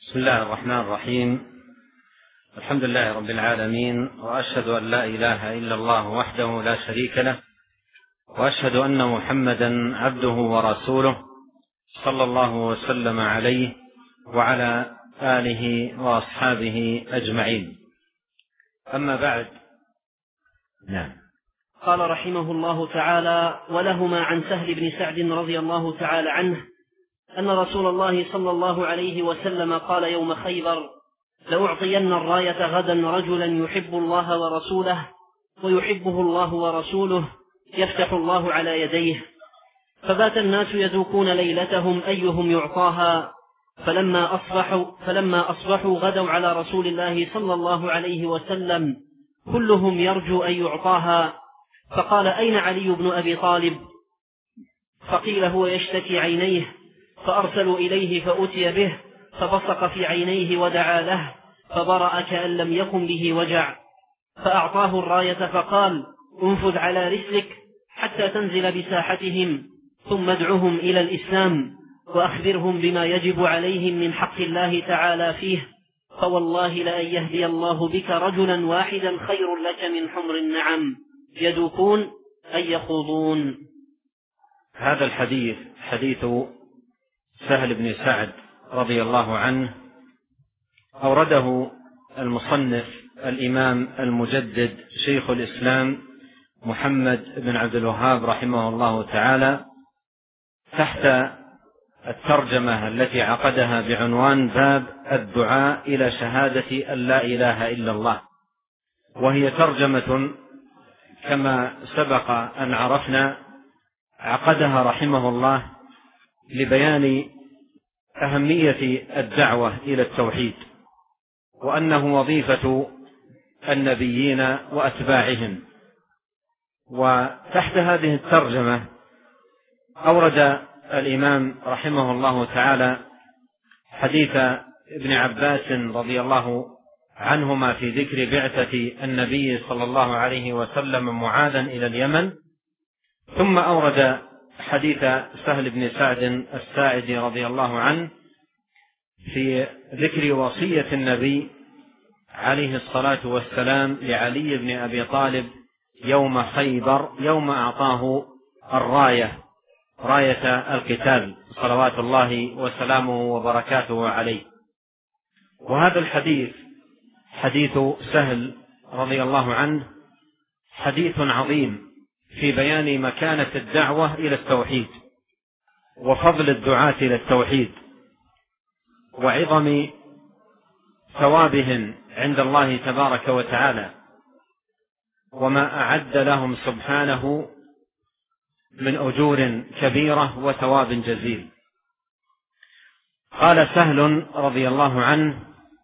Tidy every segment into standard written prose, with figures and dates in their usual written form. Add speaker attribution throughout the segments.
Speaker 1: بسم الله الرحمن الرحيم. الحمد لله رب العالمين، وأشهد أن لا إله إلا الله وحده لا شريك له، وأشهد أن محمدا عبده ورسوله صلى الله وسلم عليه وعلى آله وأصحابه أجمعين. أما بعد.
Speaker 2: نعم. قال رحمه الله تعالى: ولهما عن سهل بن سعد رضي الله تعالى عنه أن رسول الله صلى الله عليه وسلم قال يوم خيبر: لأعطين الراية غدا رجلا يحب الله ورسوله ويحبه الله ورسوله يفتح الله على يديه. فبات الناس يذوقون ليلتهم أيهم يعطاها، فلما أصبحوا غدوا على رسول الله صلى الله عليه وسلم كلهم يرجو أن يعطاها. فقال: أين علي بن أبي طالب؟ فقيل: هو يشتكي عينيه. فأرسلوا إليه فأتي به، فبصق في عينيه ودعا له، فبرأ كأن لم يكن به وجع. فأعطاه الراية فقال: انفذ على رسلك حتى تنزل بساحتهم، ثم ادعهم إلى الإسلام وأخبرهم بما يجب عليهم من حق الله تعالى فيه، فوالله لأن يهدي الله بك رجلا واحدا خير لك من حمر النعم، يدوكون أن يخوضون.
Speaker 1: هذا الحديث حديث سهل بن سعد رضي الله عنه، أورده المصنف الإمام المجدد شيخ الإسلام محمد بن عبد الوهاب رحمه الله تعالى تحت الترجمة التي عقدها بعنوان باب الدعاء إلى شهادة أن لا إله إلا الله، وهي ترجمة كما سبق أن عرفنا عقدها رحمه الله لبيان أهمية الدعوة إلى التوحيد، وأنه وظيفة النبيين وأتباعهم. وتحت هذه الترجمة أورد الإمام رحمه الله تعالى حديث ابن عباس رضي الله عنهما في ذكر بعثة النبي صلى الله عليه وسلم معاذا إلى اليمن، ثم أورد حديث سهل بن سعد الساعدي رضي الله عنه في ذكر وصية النبي عليه الصلاة والسلام لعلي بن أبي طالب يوم خيبر، يوم أعطاه الراية، راية القتال صلوات الله وسلامه وبركاته عليه. وهذا الحديث حديث سهل رضي الله عنه حديث عظيم في بيان مكانة الدعوة إلى التوحيد وفضل الدعاة إلى التوحيد وعظم ثوابهم عند الله تبارك وتعالى، وما أعد لهم سبحانه من أجور كبيرة وثواب جزيل. قال سهل رضي الله عنه: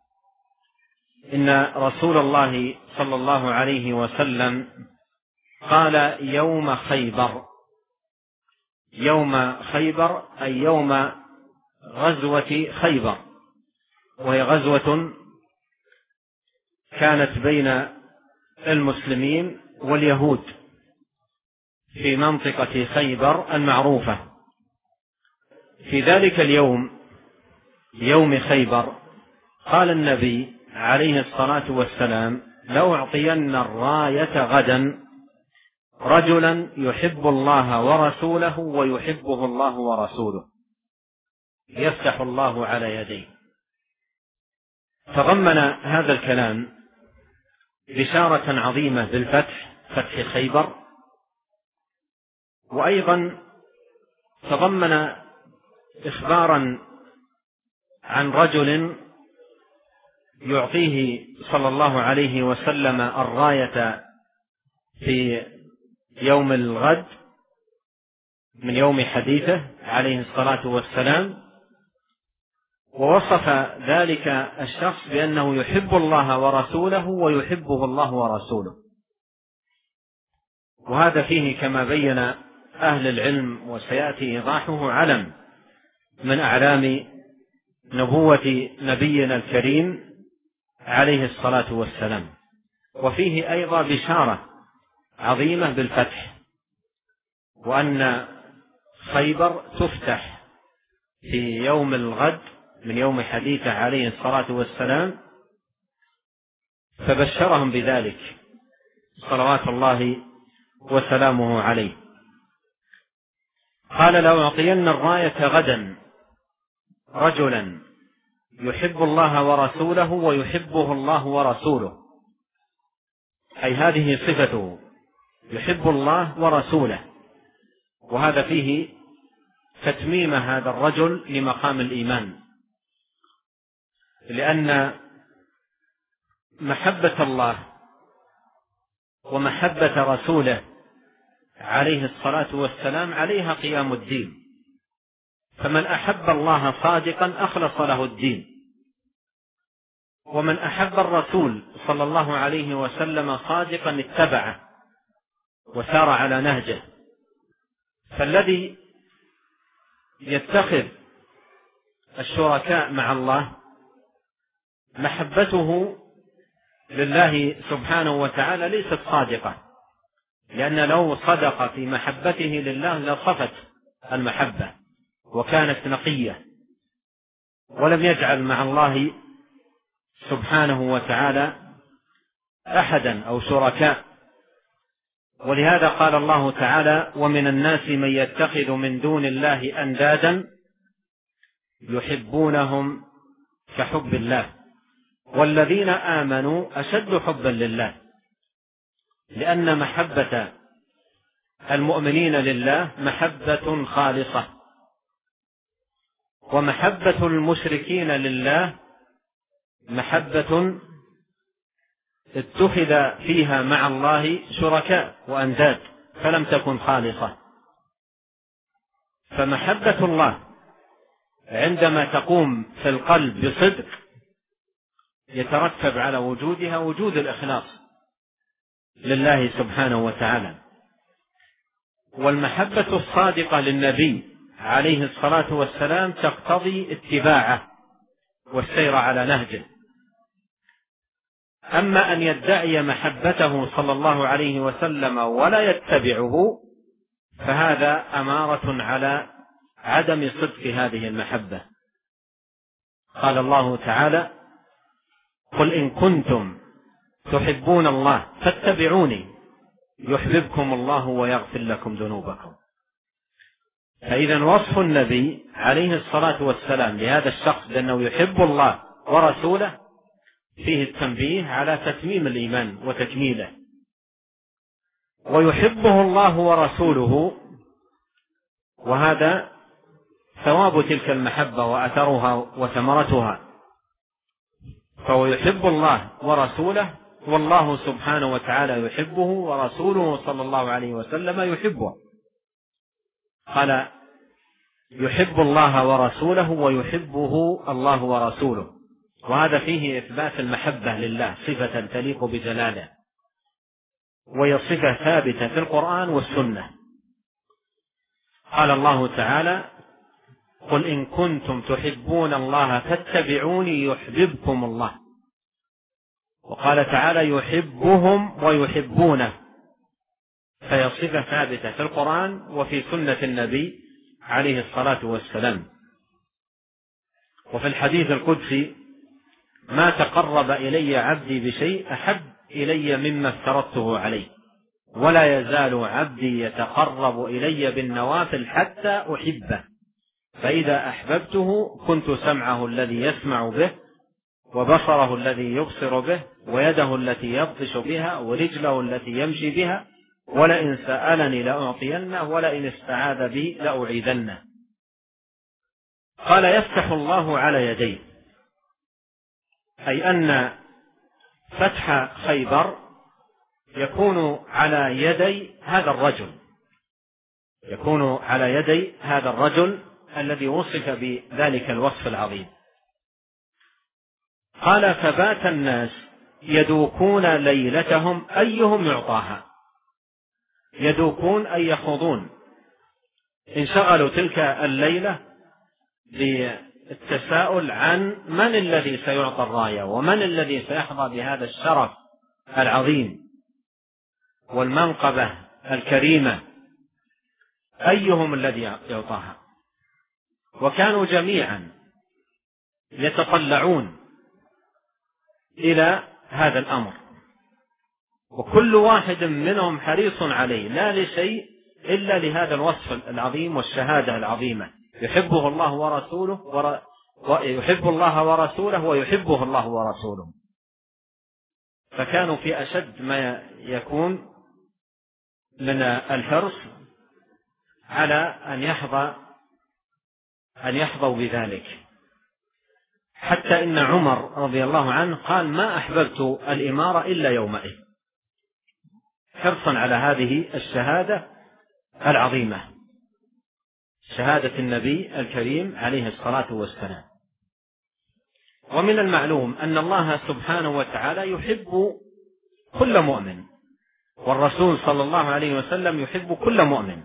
Speaker 1: إن رسول الله صلى الله عليه وسلم قال يوم خيبر، يوم خيبر أي يوم غزوة خيبر، وهي غزوة كانت بين المسلمين واليهود في منطقة خيبر المعروفة. في ذلك اليوم، يوم خيبر، قال النبي عليه الصلاة والسلام: لو أعطين الراية غدا رجلا يحب الله ورسوله ويحبه الله ورسوله يفتح الله على يديه. تضمن هذا الكلام بشارة عظيمة بالفتح، فتح خيبر، وأيضا تضمن إخبارا عن رجل يعطيه صلى الله عليه وسلم الراية في يوم الغد من يوم حديثه عليه الصلاة والسلام، ووصف ذلك الشخص بأنه يحب الله ورسوله ويحبه الله ورسوله. وهذا فيه كما بين أهل العلم وسيأتي إيضاحه علم من أعلام نبوة نبينا الكريم عليه الصلاة والسلام، وفيه أيضا بشارة عظيمة بالفتح، وأن خيبر تفتح في يوم الغد من يوم حديثه عليه الصلاة والسلام، فبشرهم بذلك صلوات الله وسلامه عليه. قال: لأعطين الراية غدا رجلا يحب الله ورسوله ويحبه الله ورسوله، أي هذه صفته، يحب الله ورسوله، وهذا فيه تتميم هذا الرجل لمقام الإيمان، لأن محبة الله ومحبة رسوله عليه الصلاة والسلام عليها قيام الدين، فمن أحب الله صادقا أخلص له الدين، ومن أحب الرسول صلى الله عليه وسلم صادقا اتبعه وسار على نهجه. فالذي يتخذ الشركاء مع الله محبته لله سبحانه وتعالى ليست صادقة، لأن لو صدق في محبته لله لصفت المحبة وكانت نقية، ولم يجعل مع الله سبحانه وتعالى أحدا أو شركاء. ولهذا قال الله تعالى: ومن الناس من يتخذ من دون الله أندادا يحبونهم كحب الله والذين آمنوا أشد حبا لله، لأن محبة المؤمنين لله محبة خالصة، ومحبة المشركين لله محبة اتخذ فيها مع الله شركاء وأنداد فلم تكن خالصة. فمحبة الله عندما تقوم في القلب بصدق يترتب على وجودها وجود الإخلاص لله سبحانه وتعالى. والمحبة الصادقة للنبي عليه الصلاة والسلام تقتضي اتباعه والسير على نهجه. أما أن يدعي محبته صلى الله عليه وسلم ولا يتبعه فهذا أمارة على عدم صدق هذه المحبة. قال الله تعالى: قل إن كنتم تحبون الله فاتبعوني يحببكم الله ويغفر لكم ذنوبكم. فإذا وصف النبي عليه الصلاة والسلام لهذا الشخص بأنه يحب الله ورسوله فيه التنبيه على تتميم الإيمان وتكميله. ويحبه الله ورسوله، وهذا ثواب تلك المحبة وأثرها وثمرتها، فهو يحب الله ورسوله، والله سبحانه وتعالى يحبه ورسوله صلى الله عليه وسلم يحبه. قال: يحب الله ورسوله ويحبه الله ورسوله، وهذا فيه إثبات المحبة لله صفة تليق بجلاله، وهي صفة ثابتة في القرآن والسنة. قال الله تعالى: قل إن كنتم تحبون الله فاتبعوني يحببكم الله. وقال تعالى: يحبهم ويحبونه، فهي صفة ثابتة في القرآن وفي سنة النبي عليه الصلاة والسلام. وفي الحديث القدسي: ما تقرب إلي عبدي بشيء أحب إلي مما افترضته عليه، ولا يزال عبدي يتقرب إلي بالنوافل حتى أحبه، فإذا أحببته كنت سمعه الذي يسمع به، وبصره الذي يبصر به، ويده التي يبطش بها، ورجله التي يمشي بها، ولئن سألني لأعطينه، ولئن استعاذ بي لأعيذنه. قال: يفتح الله على يديه، أي أن فتح خيبر يكون على يدي هذا الرجل، يكون على يدي هذا الرجل الذي وصف بذلك الوصف العظيم. قال: فبات الناس يدوكون ليلتهم أيهم يعطاها. يدوكون أي يخوضون، انشغلوا تلك الليلة بالتساؤل عن من الذي سيعطى الراية، ومن الذي سيحظى بهذا الشرف العظيم والمنقبة الكريمة، أيهم الذي يعطاها. وكانوا جميعا يتطلعون إلى هذا الأمر، وكل واحد منهم حريص عليه لا لشيء إلا لهذا الوصف العظيم والشهادة العظيمة، يحبه الله ورسوله ويحب الله ورسوله ويحبه الله ورسوله. فكانوا في أشد ما يكون من الحرص على أن يحظوا بذلك، حتى إن عمر رضي الله عنه قال: ما أحببت الإمارة إلا يومئذ، حرصا على هذه الشهادة العظيمة، شهادة النبي الكريم عليه الصلاة والسلام. ومن المعلوم أن الله سبحانه وتعالى يحب كل مؤمن، والرسول صلى الله عليه وسلم يحب كل مؤمن،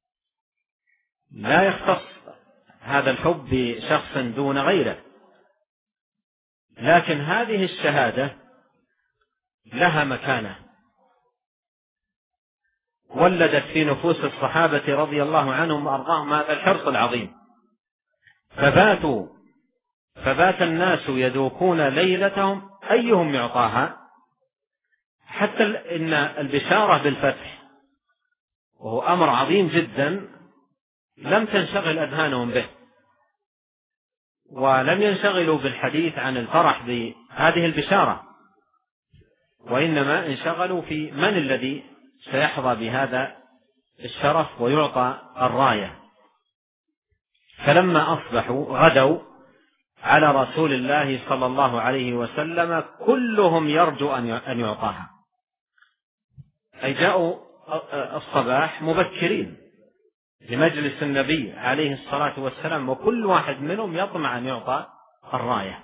Speaker 1: لا يختص هذا الحب بشخص دون غيره، لكن هذه الشهادة لها مكانة، ولدت في نفوس الصحابة رضي الله عنهم وأرضاهم هذا الحرص العظيم، فبات الناس يذوقون ليلتهم أيهم يعطاها، حتى إن البشارة بالفتح وهو أمر عظيم جدا لم تنشغل أذهانهم به، ولم ينشغلوا بالحديث عن الفرح بهذه البشارة، وإنما انشغلوا في من الذي سيحظى بهذا الشرف ويعطى الراية. فلما أصبحوا غدوا على رسول الله صلى الله عليه وسلم كلهم يرجو أن يعطاها، أي جاءوا الصباح مبكرين لمجلس النبي عليه الصلاة والسلام، وكل واحد منهم يطمع أن يعطى الراية.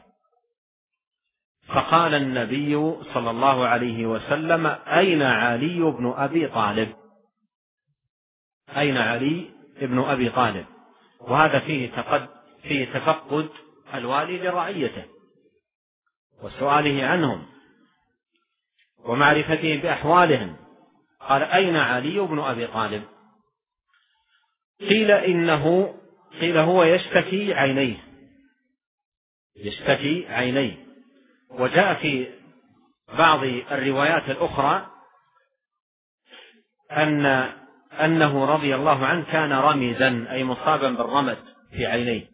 Speaker 1: فقال النبي صلى الله عليه وسلم: أين علي بن أبي طالب؟ أين علي بن أبي طالب؟ وهذا فيه تفقد الوالي لرعيته وسؤاله عنهم ومعرفته بأحوالهم. قال: أين علي بن أبي طالب؟ قيل هو يشتكي عينيه. وجاء في بعض الروايات الأخرى أنه رضي الله عنه كان رمزا، أي مصابا بالرمد في عينيه.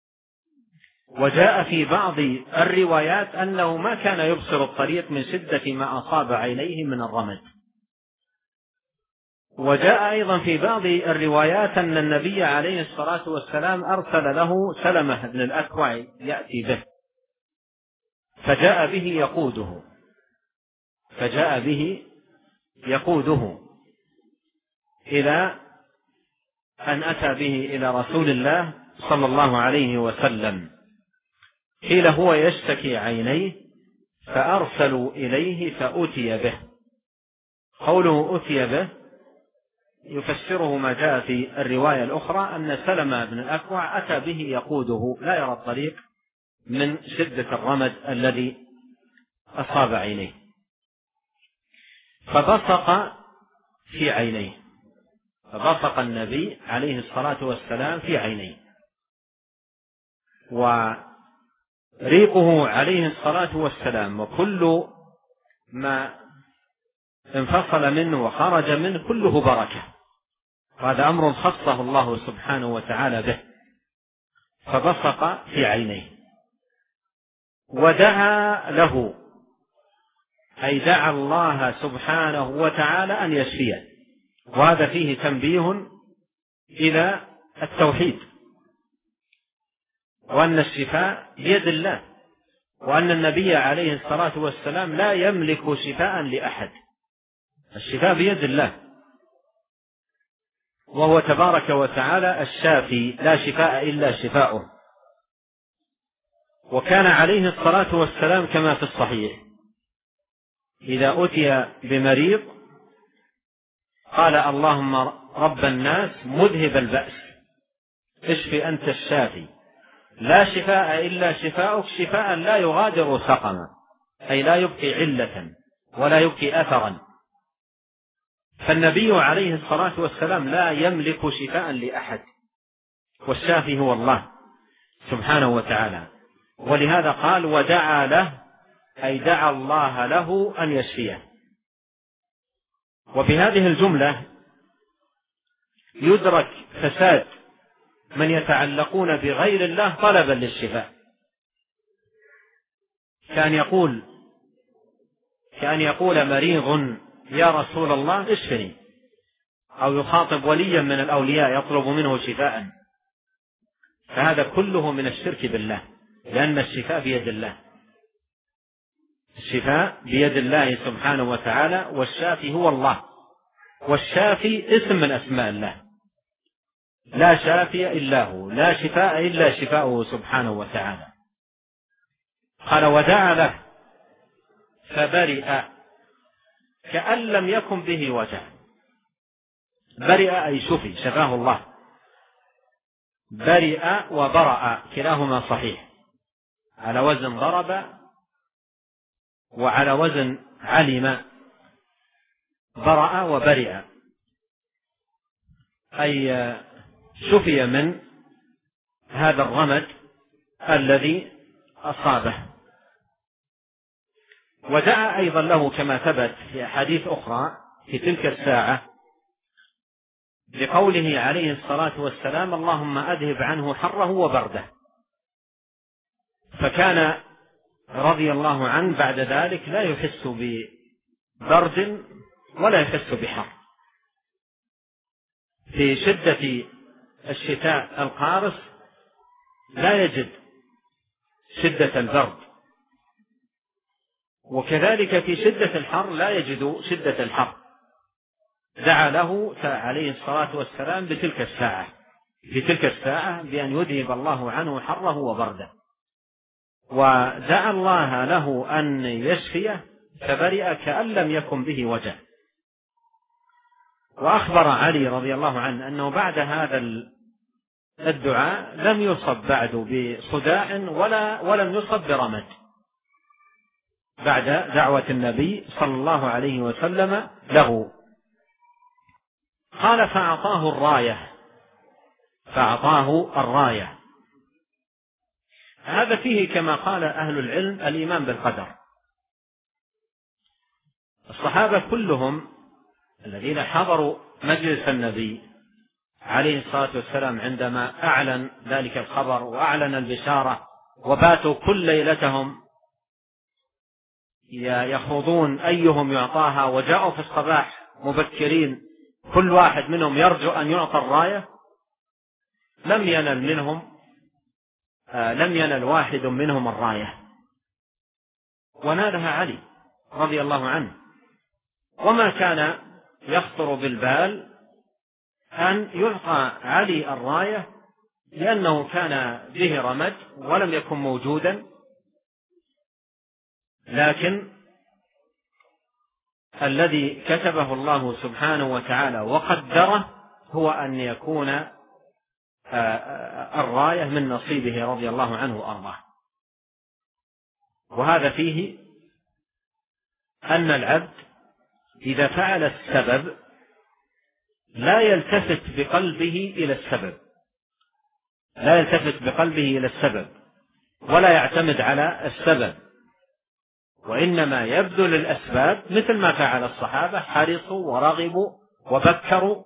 Speaker 1: وجاء في بعض الروايات أنه ما كان يبصر الطريق من شدة ما أصاب عينيه من الرمد. وجاء أيضا في بعض الروايات أن النبي عليه الصلاة والسلام أرسل له سلمة بن الأكوع يأتي به، فجاء به يقوده إلى أن أتى به إلى رسول الله صلى الله عليه وسلم. قيل هو يشتكي عينيه فأرسلوا إليه فأتي به. قوله أتي به يفسره ما جاء في الرواية الأخرى أن سلمة بن الأكوع أتى به يقوده، لا يرى الطريق من شدة الرمد الذي أصاب عينيه، فبصق النبي عليه الصلاة والسلام في عينيه، وريقه عليه الصلاة والسلام وكل ما انفصل منه وخرج منه كله بركة، وهذا أمر خصه الله سبحانه وتعالى به. فبصق في عينيه ودعا له، أي دعا الله سبحانه وتعالى أن يشفيه. وهذا فيه تنبيه إلى التوحيد، وأن الشفاء بيد الله، وأن النبي عليه الصلاة والسلام لا يملك شفاء لأحد، الشفاء بيد الله، وهو تبارك وتعالى الشافي، لا شفاء إلا شفاؤه. وكان عليه الصلاة والسلام كما في الصحيح إذا أتي بمريض قال: اللهم رب الناس مذهب البأس اشف أنت الشافي، لا شفاء إلا شفاؤك، شفاء لا يغادر سقما، أي لا يبقي علة ولا يبقي أثرا. فالنبي عليه الصلاة والسلام لا يملك شفاء لأحد، والشافي هو الله سبحانه وتعالى. ولهذا قال ودعا له، أي دعا الله له أن يشفيه. وبهذه الجملة يدرك فساد من يتعلقون بغير الله طلبا للشفاء، كأن يقول مريض يا رسول الله اشفني، أو يخاطب وليا من الأولياء يطلب منه شفاء، فهذا كله من الشرك بالله، لأن الشفاء بيد الله، الشفاء بيد الله سبحانه وتعالى، والشافي هو الله، والشافي اسم من أسماء الله، لا شافي إلا هو، لا شفاء إلا شفاؤه سبحانه وتعالى. قال ودعا له فبرئ كأن لم يكن به وجع. برئ أي شفي، شفاه الله. برئ وبرأ كلاهما صحيح، على وزن ضرب وعلى وزن علم. برأ وبرئ أي شفي من هذا الرمد الذي أصابه. ودعا أيضا له كما ثبت في أحاديث أخرى في تلك الساعة بقوله عليه الصلاة والسلام اللهم أذهب عنه حره وبرده، فكان رضي الله عنه بعد ذلك لا يحس ببرد ولا يحس بحر. في شدة الشتاء القارس لا يجد شدة البرد، وكذلك في شدة الحر لا يجد شدة الحر. دعا له عليه الصلاة والسلام في تلك الساعة بأن يذهب الله عنه حره وبرده، ودعا الله له أن يشفيه فبرئ كأن لم يكن به وجع. وأخبر علي رضي الله عنه أنه بعد هذا الدعاء لم يصب بعد بصداع ولم يصب برمد بعد دعوة النبي صلى الله عليه وسلم له. قال فأعطاه الراية. هذا فيه كما قال أهل العلم الإيمان بالقدر. الصحابة كلهم الذين حضروا مجلس النبي عليه الصلاة والسلام عندما أعلن ذلك الخبر وأعلن البشارة، وباتوا كل ليلتهم يخوضون أيهم يعطاها، وجاءوا في الصباح مبكرين كل واحد منهم يرجو أن يعطى الراية، لم ينل واحد منهم الراية، ونالها علي رضي الله عنه. وما كان يخطر بالبال أن يعطى علي الراية لأنه كان به رمد ولم يكن موجودا، لكن الذي كتبه الله سبحانه وتعالى وقدره هو أن يكون الراية من نصيبه رضي الله عنه وأرضاه. وهذا فيه أن العبد إذا فعل السبب لا يلتفت بقلبه إلى السبب ولا يعتمد على السبب، وإنما يبذل الأسباب مثل ما فعل الصحابة، حرصوا ورغبوا وبكروا،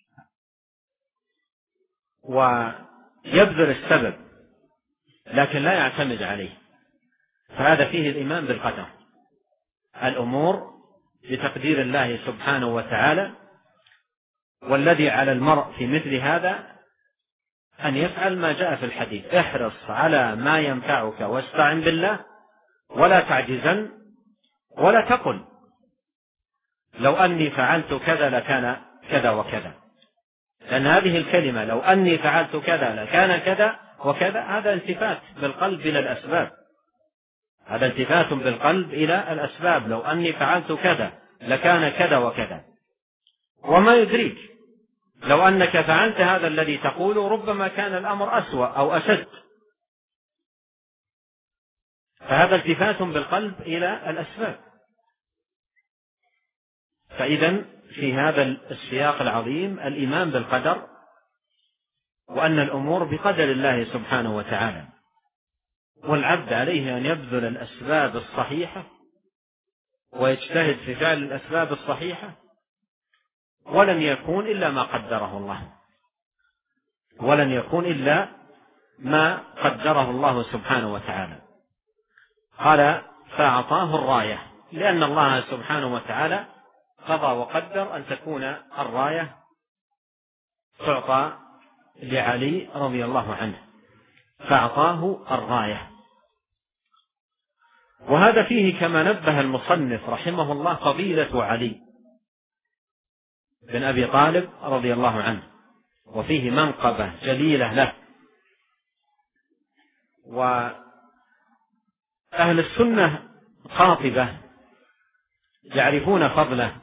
Speaker 1: ويبذل السبب لكن لا يعتمد عليه. فهذا فيه الإيمان بالقدر، الأمور بتقدير الله سبحانه وتعالى. والذي على المرء في مثل هذا أن يفعل ما جاء في الحديث: احرص على ما ينفعك واستعن بالله ولا تعجزن، ولا تقل لو أني فعلت كذا لكان كذا وكذا، لأن هذه الكلمة لو أني فعلت كذا لكان كذا وكذا هذا التفات بالقلب إلى الأسباب، لو أني فعلت كذا لكان كذا وكذا. وما يدريك لو أنك فعلت هذا الذي تقول ربما كان الأمر أسوأ أو أشد. فهذا التفات بالقلب إلى الأسباب. فإذا في هذا السياق العظيم الإيمان بالقدر، وأن الأمور بقدر الله سبحانه وتعالى، والعبد عليه أن يبذل الأسباب الصحيحة ويجتهد في فعل الأسباب الصحيحة، ولن يكون إلا ما قدره الله، ولن يكون إلا ما قدره الله سبحانه وتعالى. قال فأعطاه الراية، لأن الله سبحانه وتعالى قضى وقدر أن تكون الراية تعطى لعلي رضي الله عنه، فأعطاه الراية. وهذا فيه كما نبه المصنف رحمه الله فضيلة علي بن أبي طالب رضي الله عنه، وفيه منقبة جليلة له. وأهل السنة قاطبة يعرفون فضله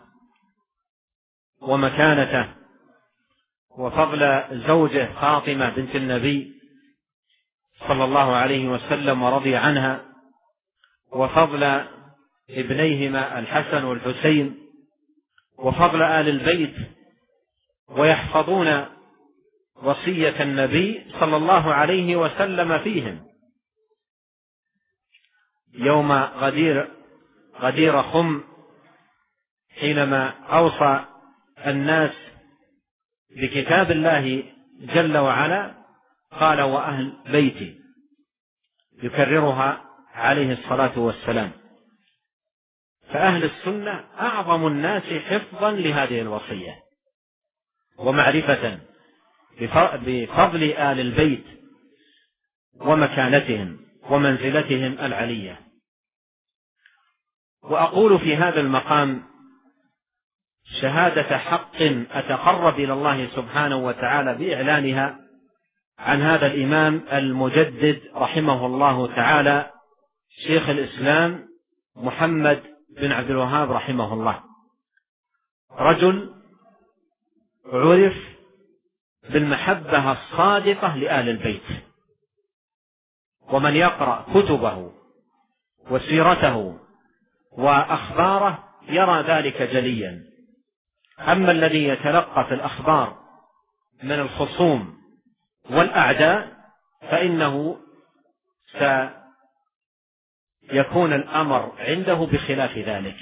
Speaker 1: ومكانته، وفضل زوجه فاطمة بنت النبي صلى الله عليه وسلم ورضي عنها، وفضل ابنيهما الحسن والحسين، وفضل آل البيت، ويحفظون وصية النبي صلى الله عليه وسلم فيهم يوم غدير خم، حينما أوصى الناس بكتاب الله جل وعلا قال وأهل بيتي، يكررها عليه الصلاة والسلام. فأهل السنة أعظم الناس حفظا لهذه الوصية ومعرفة بفضل آل البيت ومكانتهم ومنزلتهم العلية. وأقول في هذا المقام شهادة حق أتقرب إلى الله سبحانه وتعالى بإعلانها عن هذا الإمام المجدد رحمه الله تعالى شيخ الإسلام محمد بن عبد الوهاب رحمه الله، رجل عرف بالمحبة الصادقة لآل البيت، ومن يقرأ كتبه وسيرته وأخباره يرى ذلك جليا. أما الذي يتلقى في الأخبار من الخصوم والأعداء فإنه سيكون الأمر عنده بخلاف ذلك.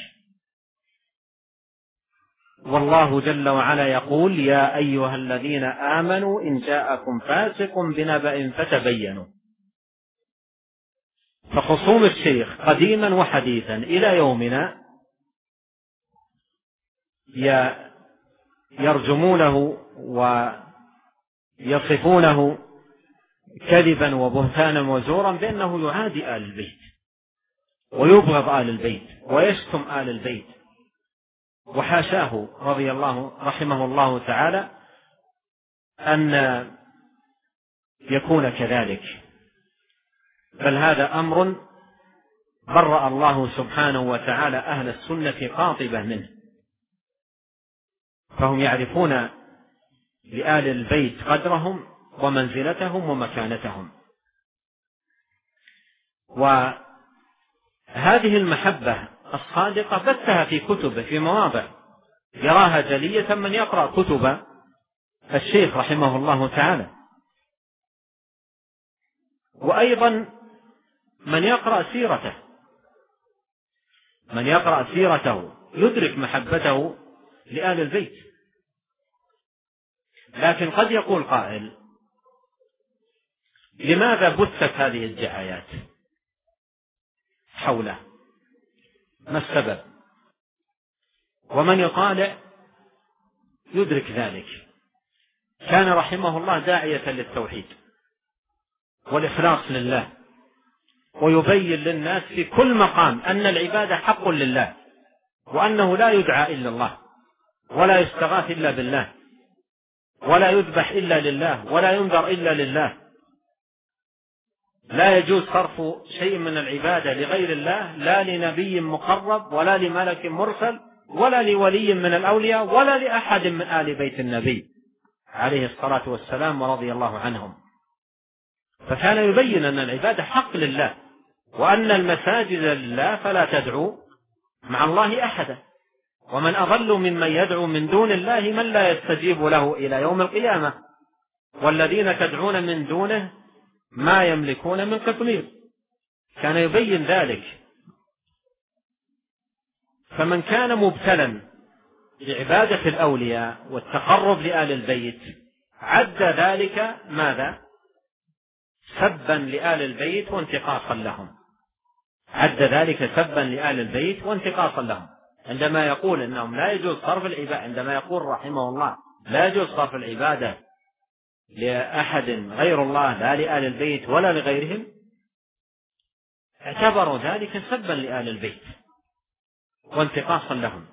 Speaker 1: والله جل وعلا يقول يا أيها الذين آمنوا إن جاءكم فاسق بنبأ فتبينوا. فخصوم الشيخ قديما وحديثا إلى يومنا يرجمونه ويصفونه كذبا وبهتانا وزورا بأنه يعادي آل البيت ويبغض آل البيت ويشتم آل البيت، وحاشاه رحمه الله تعالى أن يكون كذلك، بل هذا أمر برأ الله سبحانه وتعالى أهل السنة قاطبة منه، فهم يعرفون لآل البيت قدرهم ومنزلتهم ومكانتهم. وهذه المحبة الصادقة بثها في كتبه في مواضع يراها جلية من يقرأ كتب الشيخ رحمه الله تعالى، وأيضا من يقرأ سيرته يدرك محبته لآل البيت. لكن قد يقول قائل لماذا بثت هذه الدعايات حوله؟ ما السبب؟ ومن يطالع يدرك ذلك. كان رحمه الله داعية للتوحيد والإخلاص لله، ويبين للناس في كل مقام أن العبادة حق لله، وأنه لا يدعى إلا الله، ولا يستغاث إلا بالله، ولا يذبح إلا لله، ولا ينذر إلا لله. لا يجوز صرف شيء من العبادة لغير الله، لا لنبي مقرب ولا لملك مرسل ولا لولي من الأولياء ولا لأحد من آل بيت النبي عليه الصلاة والسلام ورضي الله عنهم. فكان يبين أن العبادة حق لله، وأن المساجد لله فلا تدعو مع الله أحدا، ومن أضل ممن يدعو من دون الله من لا يستجيب له إلى يوم القيامة، والذين تدعون من دونه ما يملكون من قطمير. كان يبين ذلك. فمن كان مبتلا بعبادة الأولياء والتقرب لآل البيت عد ذلك ماذا؟ سبا لآل البيت وانتقاصا لهم. عد ذلك سبا لآل البيت وانتقاصا لهم، عندما يقول إنهم لا يجوز صرف العبادة، عندما يقول رحمه الله لا يجوز صرف العبادة لأحد غير الله لا لآل البيت ولا لغيرهم، اعتبروا ذلك سبا لآل البيت وانتقاصا لهم،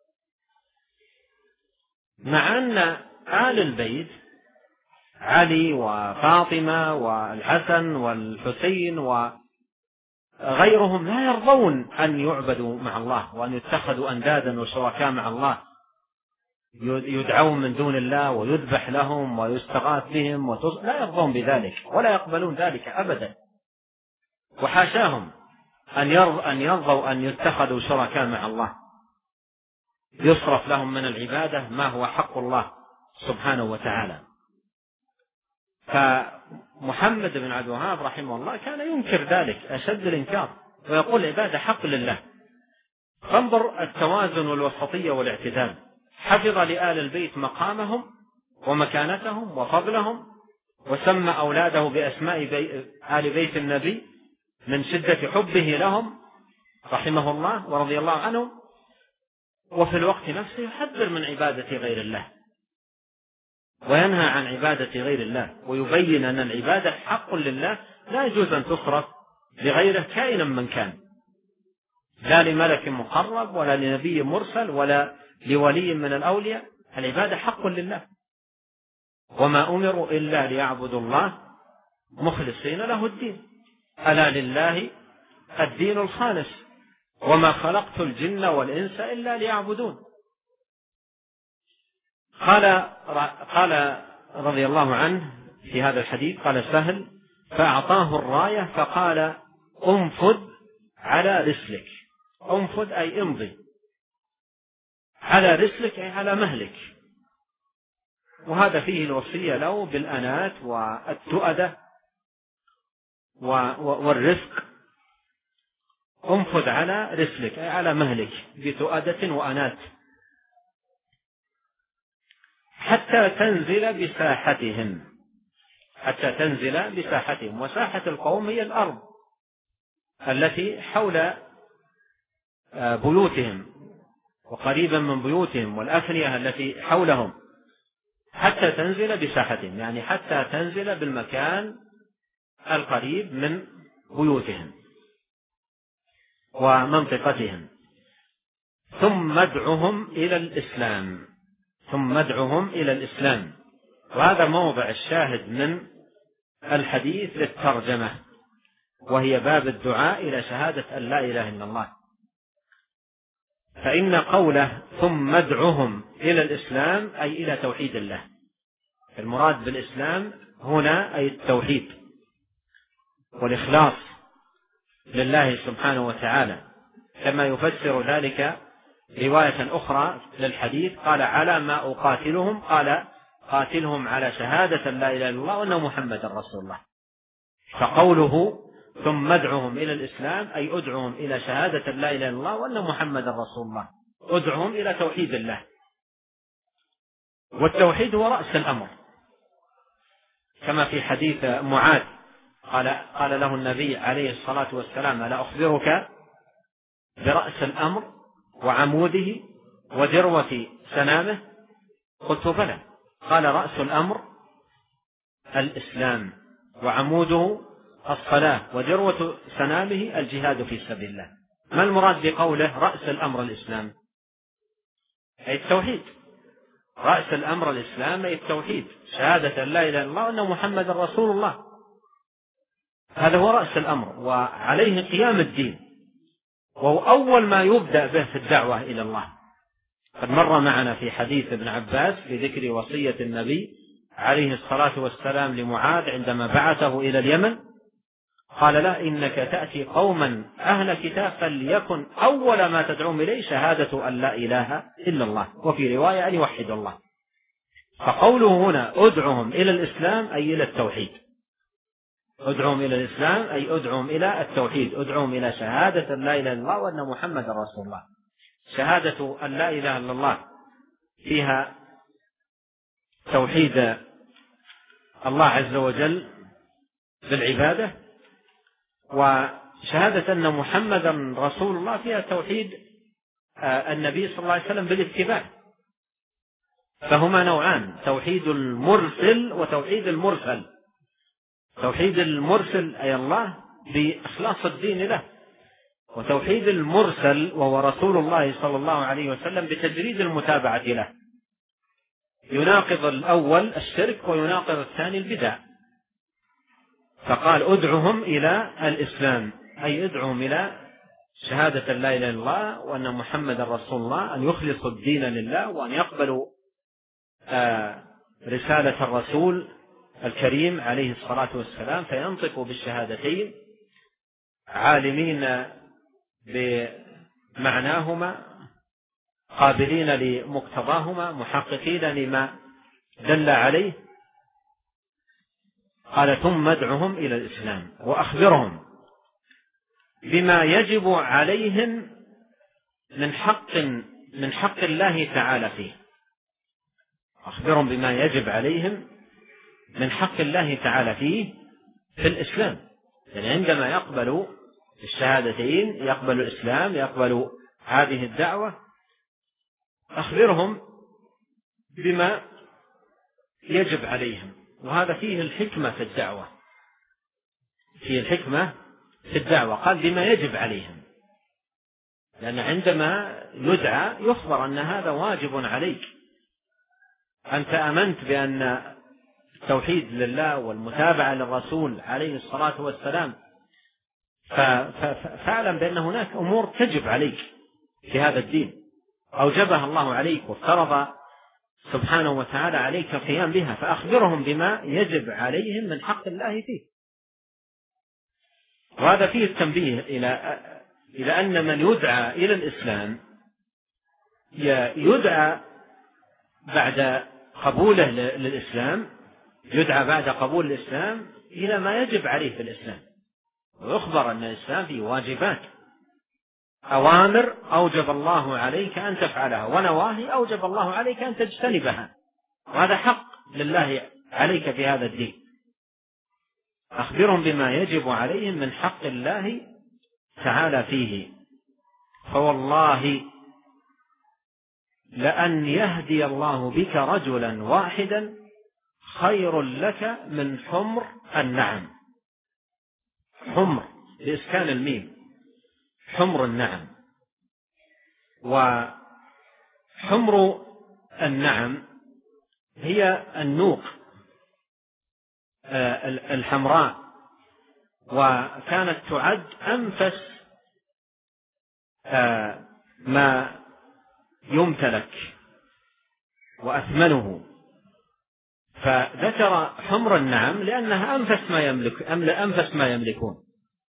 Speaker 1: مع أن آل البيت علي وفاطمة والحسن والحسين وغيرهم لا يرضون أن يعبدوا مع الله وأن يتخذوا أندادا وشركاء مع الله، يدعون من دون الله ويذبح لهم ويستغاث بهم لا يرضون بذلك ولا يقبلون ذلك أبدا، وحاشاهم أن يرضوا أن يتخذوا شركاء مع الله يصرف لهم من العبادة ما هو حق الله سبحانه وتعالى. فمحمد بن عبد الوهاب رحمه الله كان ينكر ذلك أشد الإنكار ويقول العبادة حق لله. فانظر التوازن والوسطية والاعتدال، حفظ لآل البيت مقامهم ومكانتهم وفضلهم، وسمى أولاده بأسماء آل بيت النبي من شدة حبه لهم رحمه الله ورضي الله عنهم، وفي الوقت نفسه يحذر من عبادة غير الله وينهى عن عبادة غير الله، ويبين أن العبادة حق لله لا يجوز أن تصرف لغيره كائنا من كان، لا لملك مقرب ولا لنبي مرسل ولا لولي من الأولياء، العبادة حق لله، وما أمروا إلا ليعبدوا الله مخلصين له الدين، ألا لله الدين الخالص وما خلقت الجن والإنس إلا ليعبدون. قال رضي الله عنه في هذا الحديث، قال سهل فأعطاه الراية فقال انفذ على رسلك، انفذ أي امضي، على رسلك أي على مهلك، وهذا فيه الوصية له بالأنات والتؤدة والرفق. انفذ على رسلك أي على مهلك بتؤدة وأنات حتى تنزل بساحتهم، حتى تنزل بساحتهم، وساحة القوم هي الأرض التي حول بيوتهم وقريبا من بيوتهم والأفنية التي حولهم، حتى تنزل بساحتهم يعني حتى تنزل بالمكان القريب من بيوتهم ومنطقتهم، ثم ادعهم إلى الإسلام، ثم ادعهم إلى الإسلام. وهذا موضع الشاهد من الحديث للترجمة، وهي باب الدعاء إلى شهادة أن لا إله إلا الله. فإن قوله ثم ادعهم إلى الإسلام أي إلى توحيد الله، المراد بالإسلام هنا أي التوحيد والإخلاص لله سبحانه وتعالى، كما يفسر ذلك رواية أخرى للحديث قال على ما أقاتلهم، قال قاتلهم على شهادة لا إله إلا الله وأن محمد رسول الله. فقوله ثم ادعهم إلى الإسلام أي ادعهم إلى شهادة لا إله إلا الله وأن محمد رسول الله، ادعهم إلى توحيد الله، والتوحيد هو رأس الأمر، كما في حديث معاذ قال له النبي عليه الصلاة والسلام ألا أخبرك برأس الأمر وعموده وذروة سنامه؟ قلت بلى. قال رأس الأمر الإسلام وعموده الصلاة وذروة سنامه الجهاد في سبيل الله. ما المراد بقوله رأس الأمر الإسلام؟ أي التوحيد، رأس الأمر الإسلام أي التوحيد، شهادة لا إله إلا الله وأن محمد رسول الله، هذا هو رأس الأمر وعليه قيام الدين، وهو أول ما يبدأ به في الدعوة إلى الله. قد مر معنا في حديث ابن عباس في ذكر وصية النبي عليه الصلاة والسلام لمعاذ عندما بعثه إلى اليمن، قال لا إنك تأتي قوما أهل كتاب فليكن أول ما تدعوهم إليه شهادة أن لا إله إلا الله، وفي رواية أن يوحد الله. فقوله هنا أدعهم إلى الإسلام أي إلى التوحيد، ادعوهم إلى الإسلام أي ادعوهم إلى التوحيد، ادعوهم إلى شهادة أن لا إله إلا الله وأن محمد رسول الله. شهادة أن لا إله إلا الله فيها توحيد الله عز وجل بالعبادة، وشهادة أن محمدا رسول الله فيها توحيد النبي صلى الله عليه وسلم بالاتباع. فهما نوعان: توحيد المرسل وتوحيد المرسل. توحيد المرسل أي الله بإخلاص الدين له، وتوحيد المرسل وهو رسول الله صلى الله عليه وسلم بتجريد المتابعة له. يناقض الأول الشرك ويناقض الثاني البدع. فقال ادعهم إلى الإسلام أي ادعهم إلى شهادة لا إله إلا الله وأن محمد رسول الله، أن يخلصوا الدين لله وأن يقبلوا رسالة الرسول الكريم عليه الصلاة والسلام، فينطقوا بالشهادتين عالمين بمعناهما قابلين لمقتضاهما محققين لما دل عليه. قال ثم ادعهم إلى الإسلام وأخبرهم بما يجب عليهم من حق الله تعالى فيه. أخبرهم بما يجب عليهم من حق الله تعالى فيه في الإسلام. يعني عندما يقبلوا الشهادتين، يقبلوا الإسلام، يقبلوا هذه الدعوة، أخبرهم بما يجب عليهم. وهذا فيه الحكمة في الدعوة، فيه الحكمة في الدعوة. قال بما يجب عليهم، لأن عندما يدعى يخبر أن هذا واجب عليك. أنت آمنت بأن التوحيد لله والمتابعة للرسول عليه الصلاة والسلام، فاعلم بأن هناك أمور تجب عليك في هذا الدين أوجبها الله عليك وافترض سبحانه وتعالى عليك القيام بها، فأخبرهم بما يجب عليهم من حق الله فيه. وهذا فيه التنبيه إلى أن من يدعى إلى الإسلام يدعى بعد قبوله للإسلام، يدعى بعد قبول الإسلام إلى ما يجب عليه في الإسلام، ويخبر أن الإسلام فيه واجبات، أوامر أوجب الله عليك أن تفعلها، ونواهي أوجب الله عليك أن تجتنبها، وهذا حق لله عليك في هذا الدين. أخبرهم بما يجب عليهم من حق الله تعالى فيه. فوالله لأن يهدي الله بك رجلا واحدا خير لك من حمر النعم. حمر بإسكان الميم، حمر النعم. وحمر النعم هي النوق الحمراء، وكانت تعد أنفس ما يمتلك وأثمنه، فذكر حمر النعم لأنها أنفس ما يملكون،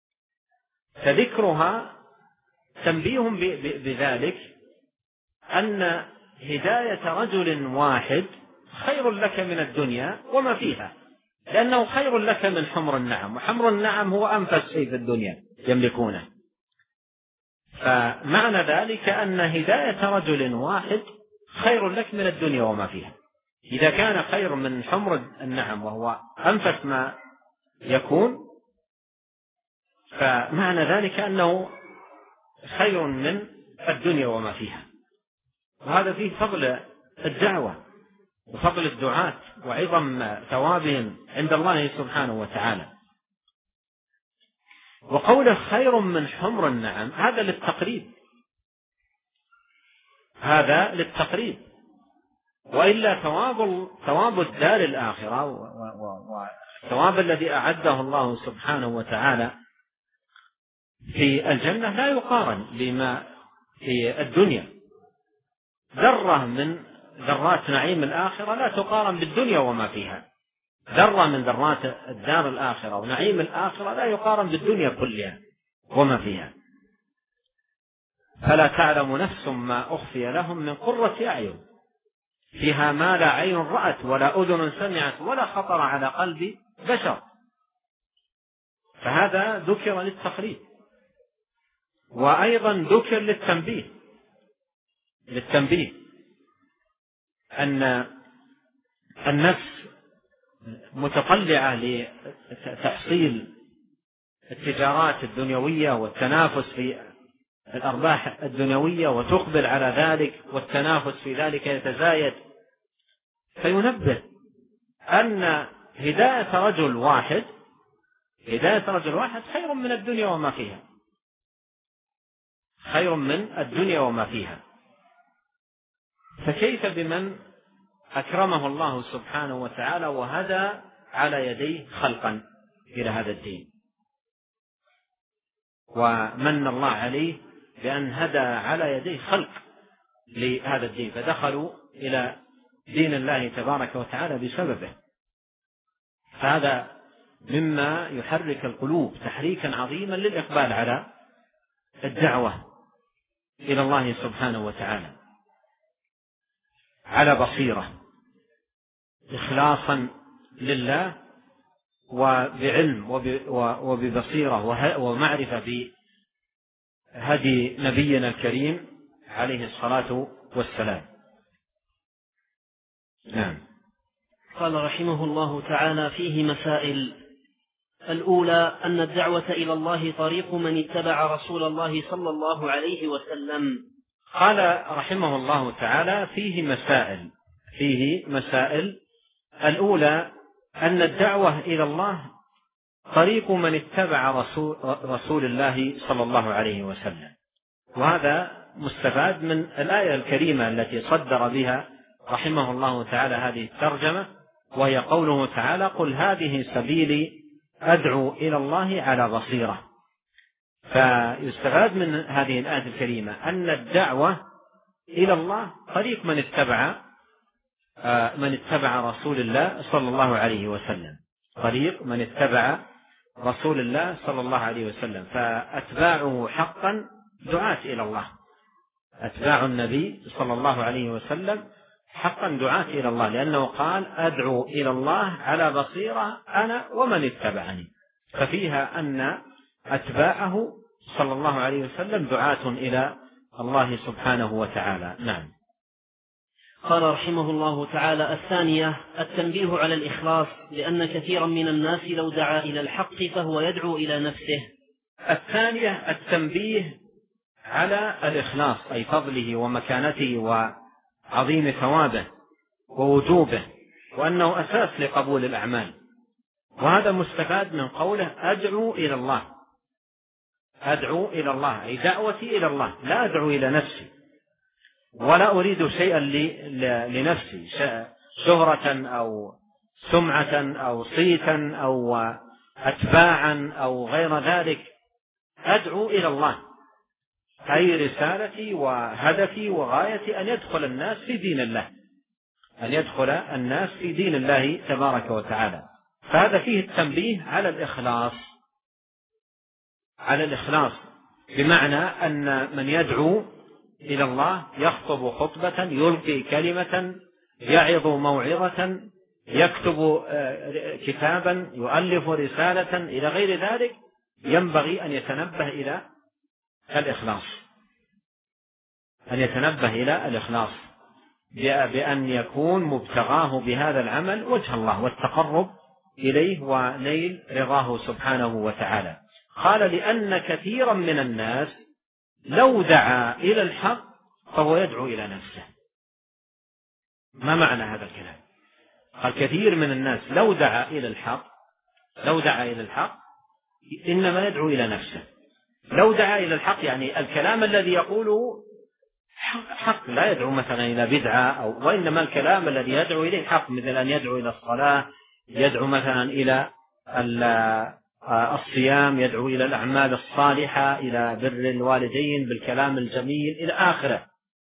Speaker 1: فذكرها تنبيه بذلك أن هداية رجل واحد خير لك من الدنيا وما فيها، لأنه خير لك من حمر النعم، وحمر النعم هو أنفس شيء في الدنيا يملكونه. فمعنى ذلك أن هداية رجل واحد خير لك من الدنيا وما فيها. إذا كان خير من حمر النعم وهو أنفس ما يكون، فمعنى ذلك أنه خير من الدنيا وما فيها. وهذا فيه فضل الدعوة وفضل الدعاة وعظم ثوابهم عند الله سبحانه وتعالى. وقوله خير من حمر النعم هذا للتقريب، هذا للتقريب، وإلا ثواب الدار الآخرة والثواب الذي أعده الله سبحانه وتعالى في الجنة لا يقارن بما في الدنيا. ذرة من ذرات نعيم الآخرة لا تقارن بالدنيا وما فيها. ذرة من ذرات الدار الآخرة ونعيم الآخرة لا يقارن بالدنيا كلها وما فيها. فلا تعلم نفس ما أخفي لهم من قرة أعين فيها ما لا عين رأت ولا أذن سمعت ولا خطر على قلب بشر. فهذا ذكر للتقليد، وأيضا ذكر للتنبيه أن النفس متطلعة لتحصيل التجارات الدنيوية والتنافس في الأرباح الدنيوية، وتقبل على ذلك، والتنافس في ذلك يتزايد. فينبه أن هداية رجل واحد خير من الدنيا وما فيها، خير من الدنيا وما فيها. فكيف بمن أكرمه الله سبحانه وتعالى وهدى على يديه خلقا إلى هذا الدين، ومن الله عليه بأن هدى على يديه خلق لهذا الدين، فدخلوا إلى دين الله تبارك وتعالى بسببه. فهذا مما يحرك القلوب تحريكا عظيما للإقبال على الدعوة إلى الله سبحانه وتعالى على بصيرة، إخلاصا لله، وبعلم وببصيرة ومعرفة بهدي نبينا الكريم عليه الصلاة والسلام. نعم.
Speaker 2: قال رحمه الله تعالى: فيه مسائل. الأولى أن الدعوة إلى الله طريق من اتبع رسول الله صلى الله عليه وسلم.
Speaker 1: قال رحمه الله تعالى: فيه مسائل. الأولى أن الدعوة إلى الله طريق من اتبع رسول الله صلى الله عليه وسلم، وهذا مستفاد من الآية الكريمة التي صدر بها رحمه الله تعالى هذه الترجمة، وهي قوله تعالى: قل هذه سبيلي أدعو إلى الله على بصيرة. فيستفاد من هذه الآية الكريمة أن الدعوة إلى الله طريق من اتبع رسول الله صلى الله عليه وسلم، طريق من اتبع رسول الله صلى الله عليه وسلم. فأتباعه حقا دعاة إلى الله، أتباع النبي صلى الله عليه وسلم حقا دعاة إلى الله، لأنه قال: أدعو إلى الله على بصيرة أنا ومن اتبعني. ففيها أن أتباعه صلى الله عليه وسلم دعاة إلى الله سبحانه وتعالى. نعم.
Speaker 2: قال رحمه الله تعالى: الثانية التنبيه على الإخلاص، لأن كثيرا من الناس لو دعا إلى الحق فهو يدعو إلى نفسه.
Speaker 1: الثانية التنبيه على الإخلاص، أي فضله ومكانته وعظيم ثوابه ووجوبه، وأنه أساس لقبول الأعمال. وهذا مستفاد من قوله: أدعو إلى الله. أدعو إلى الله أي دعوتي إلى الله، لا أدعو إلى نفسي، ولا أريد شيئا لنفسي، شهرة أو سمعة أو صيتا أو أتباعا أو غير ذلك. أدعو إلى الله أي رسالتي وهدفي وغايتي أن يدخل الناس في دين الله، أن يدخل الناس في دين الله تبارك وتعالى. فهذا فيه التنبيه على الإخلاص، بمعنى أن من يدعو إلى الله يخطب خطبة، يلقي كلمة، يعظ موعظة، يكتب كتابا، يؤلف رسالة إلى غير ذلك، ينبغي أن يتنبه إلى الإخلاص، بأن يكون مبتغاه بهذا العمل وجه الله والتقرب إليه ونيل رضاه سبحانه وتعالى. قال: لأن كثيرا من الناس لو دعا إلى الحق فهو يدعو إلى نفسه. ما معنى هذا الكلام؟ قال: كثير من الناس لو دعا إلى الحق إنما يدعو إلى نفسه. لو دعا إلى الحق يعني الكلام الذي يقوله حق، لا يدعو مثلا إلى بدعة وإنما الكلام الذي يدعو إليه حق، مثل أن يدعو إلى الصلاة، يدعو مثلا إلى الصيام، يدعو إلى الأعمال الصالحة، إلى بر الوالدين بالكلام الجميل إلى آخره.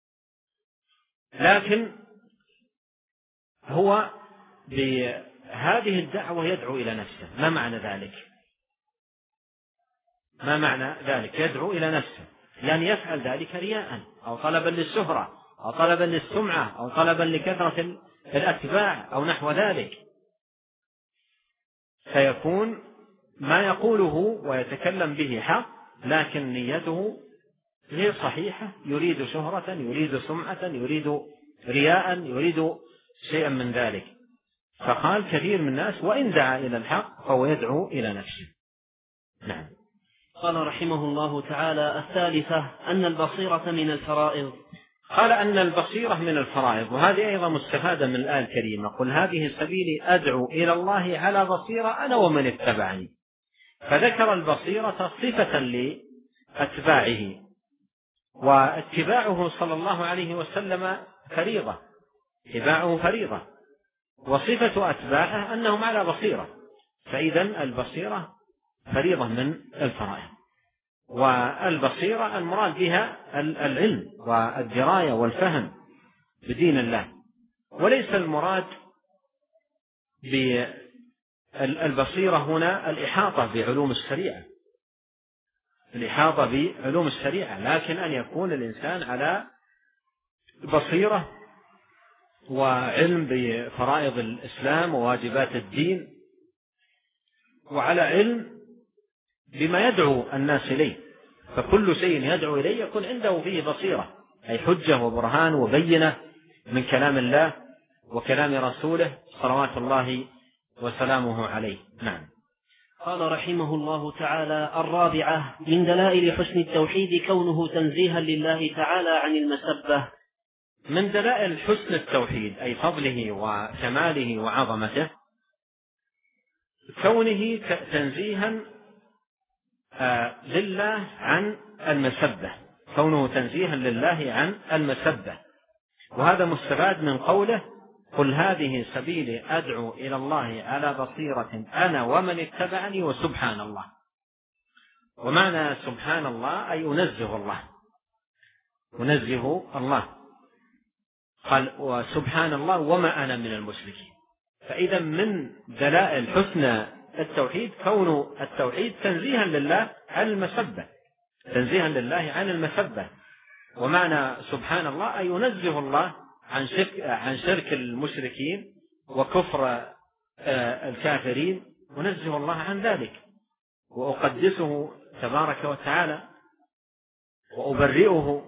Speaker 1: لكن هو بهذه الدعوة يدعو إلى نفسه. ما معنى ذلك؟ يدعو إلى نفسه لأن يفعل ذلك رياء أو طلبا للشهرة أو طلبا للسمعة أو طلبا لكثرة الأتباع أو نحو ذلك، فيكون ما يقوله ويتكلم به حق، لكن نيته غير صحيحة، يريد شهرة، يريد سمعة، يريد رياء، يريد شيئا من ذلك. فقال كثير من الناس وإن دعا إلى الحق فهو يدعو إلى نفسه. نعم.
Speaker 2: قال رحمه الله تعالى: الثالثة أن البصيرة من الفرائض.
Speaker 1: قال أن البصيرة من الفرائض، وهذه أيضا مستفادة من الآية الكريمة: قل هذه سبيلي أدعو إلى الله على بصيرة أنا ومن اتبعني. فذكر البصيرة صفة لأتباعه، واتباعه صلى الله عليه وسلم فريضة، اتباعه فريضة، وصفة أتباعه أنهم على بصيرة، فإذا البصيرة فريضة من الفرائض. والبصيرة المراد بها العلم والدراية والفهم بدين الله، وليس المراد بالبصيرة هنا الإحاطة بعلوم الشريعة، الإحاطة بعلوم الشريعة، لكن أن يكون الإنسان على بصيرة وعلم بفرائض الإسلام وواجبات الدين، وعلى علم بما يدعو الناس إليه، فكل شيء يدعو إليه يكون عنده فيه بصيرة، أي حجة وبرهان وبينة من كلام الله وكلام رسوله صلوات الله وسلامه عليه. نعم.
Speaker 2: قال رحمه الله تعالى: الرابعة من دلائل حسن التوحيد كونه تنزيها لله تعالى عن المسبة.
Speaker 1: من دلائل حسن التوحيد أي فضله وكماله وعظمته كونه تنزيها لله عن المسبة، كونه تنزيها لله عن المسبة، وهذا مستفاد من قوله: قل هذه سبيلي أدعو إلى الله على بصيرة أنا ومن اتبعني وسبحان الله. ومعنى سبحان الله أي أنزه الله، أنزه الله. قال وسبحان الله وما أنا من المشركين. فإذا من دلائل حسن التوحيد كون التوحيد تنزيها لله عن المسبة، تنزيها لله عن المسبة. ومعنى سبحان الله أي ينزه الله عن شرك المشركين وكفر الكافرين، ونزه الله عن ذلك، وأقدسه تبارك وتعالى، وأبرئه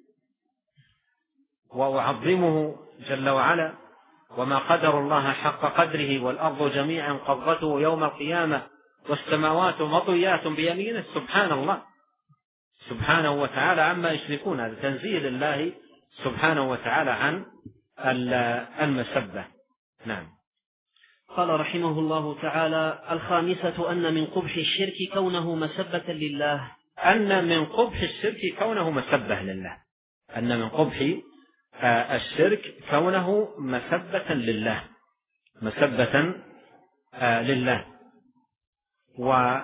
Speaker 1: وأعظمه جل وعلا. وما قدر الله حق قدره والأرض جميعا قبضته يوم القيامة والسماوات مطويات بيمينه. سبحان الله سبحانه وتعالى عما يشركون. هذا تنزيه لله سبحانه وتعالى عن المسبة. نعم.
Speaker 2: قال رحمه الله تعالى: الخامسة أن من قبح الشرك كونه مسبة لله.
Speaker 1: أن من قبح الشرك كونه مسبة لله، أن من قبح الشرك كونه مسبة لله، مسبة لله. ولا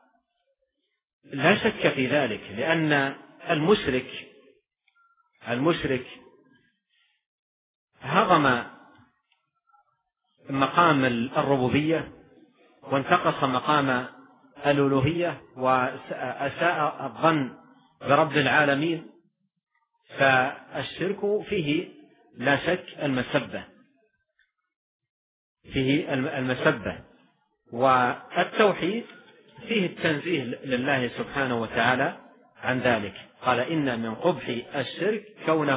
Speaker 1: شك في ذلك، لأن المشرك هضم مقام الربوبية وانتقص مقام الألوهية وأساء الظن برب العالمين، فالشرك فيه لا شك المسبة، فيه المسبة. والتوحيد فيه التنزيه لله سبحانه وتعالى عن ذلك. قال إن من قبح الشرك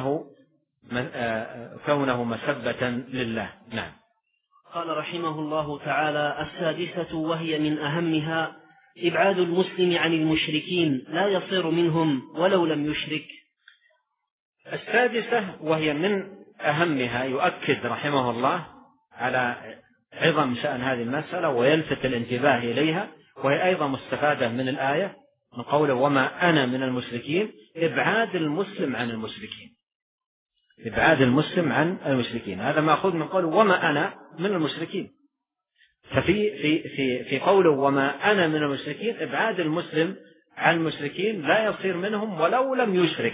Speaker 1: كونه مسبة لله. نعم.
Speaker 2: قال رحمه الله تعالى: السادسة وهي من أهمها إبعاد المسلم عن المشركين لا يصير منهم ولو لم يشرك.
Speaker 1: السادسة وهي من أهمها، يؤكد رحمه الله على عظم شأن هذه المسألة ويلفت الانتباه إليها، وهي أيضا مستفادة من الآية من قوله وما أنا من المشركين، إبعاد المسلم عن المشركين، إبعاد المسلم عن المشركين. هذا مأخوذ من قوله وما أنا من المشركين. ففي في في في قوله وما أنا من المشركين إبعاد المسلم عن المشركين لا يصير منهم ولو لم يشرك،